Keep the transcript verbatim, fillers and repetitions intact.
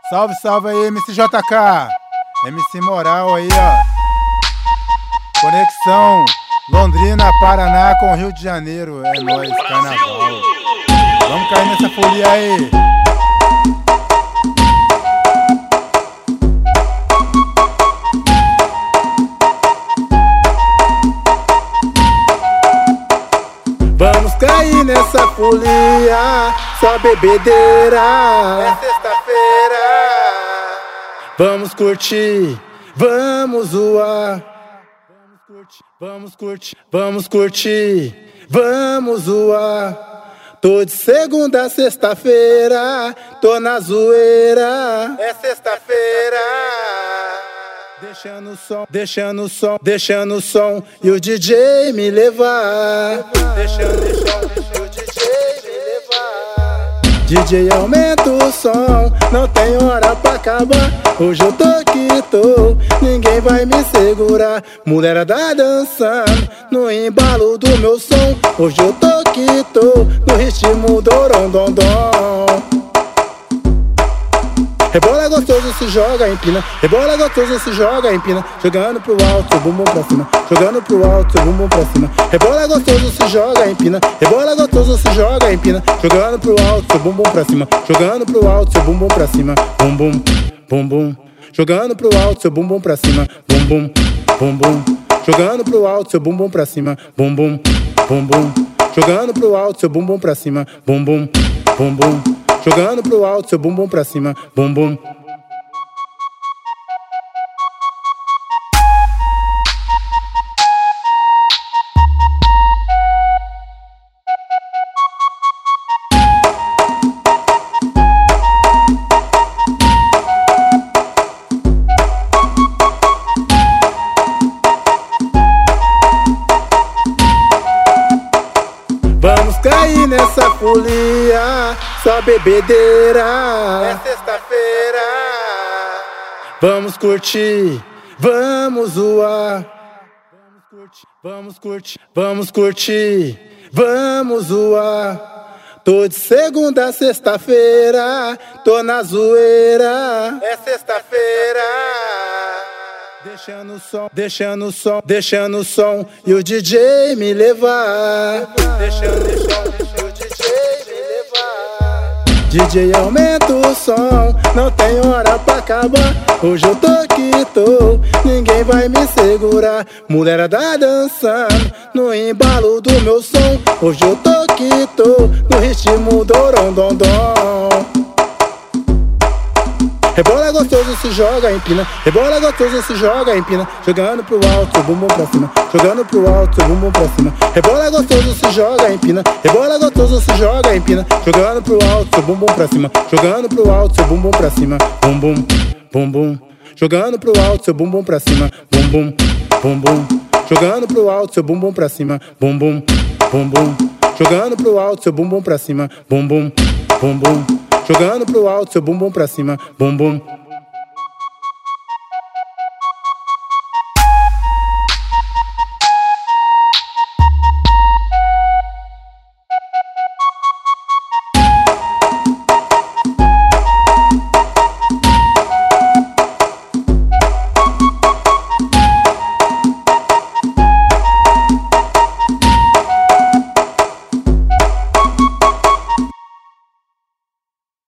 Salve, salve aí, M C J K, M C Moral aí, ó. Conexão Londrina, Paraná com Rio de Janeiro. É nóis, carnaval. Vamos cair nessa folia aí. Vamos cair nessa folia, só bebedeira. É sexta-feira. Vamos curtir, vamos zoar. Vamos curtir, vamos curtir, vamos zoar. Tô de segunda a sexta-feira, tô na zoeira. É sexta-feira. Deixando o som, deixando o som, deixando o som e o D J me levar. Deixando o som e o D J me levar. D J aumenta o som, não tem hora pra acabar. Hoje eu tô que tô, ninguém vai me segurar. Mulherada dançando no embalo do meu som. Hoje eu tô que tô, no ritmo do rondondom. Rebola gostoso, se joga, empina. Rebola gostoso, se joga, empina. Jogando pro alto, seu bumbum pra cima. Jogando pro alto, seu bumbum pra cima. Rebola gostoso, se joga, empina. Rebola gostoso, se joga, empina. Jogando pro alto, seu bumbum pra cima. Jogando pro alto, seu bumbum pra cima. Bum bum, bum bum. Jogando pro alto, seu bumbum pra cima. Bum bum, bum bum. Jogando pro alto, seu bumbum pra cima. Bum bum, bum bum. Jogando pro alto, seu bumbum pra cima. Bum bum, bum bum. Jogando pro alto, seu bumbum pra cima. Bum bum. Vamos cair nessa folia, só bebedeira. É sexta-feira. Vamos curtir, vamos zoar. Vamos curtir, vamos curtir, vamos zoar. Tô de segunda a sexta-feira, tô na zoeira. É sexta-feira. Deixando o som, deixando o som, deixando o som e o D J me levar. Deixando o som e o D J me levar. D J aumenta o som, não tem hora pra acabar. Hoje eu tô que tô, ninguém vai me segurar. Mulherada dançando no embalo do meu som. Hoje eu tô que tô, no ritmo do rondondom. Rebola gostoso, se joga, empina. Rebola gostoso, se joga, empina. Jogando pro alto, seu bumbum pra cima. Jogando pro alto, seu bumbum pra cima. Rebola gostoso, se joga, empina. Rebola gostoso, se joga, empina. Jogando pro alto, seu bumbum pra cima. Jogando pro alto, seu bumbum pra cima. Bum bum, bum bum. Jogando pro alto, seu bumbum pra cima. Bum bum, bum bum. Jogando pro alto, seu bumbum pra cima. Bum bum, bum bum. Jogando pro alto, seu bumbum pra cima. Bum bum, bum bum. Jogando pro alto, seu bumbum pra cima. Bum bum.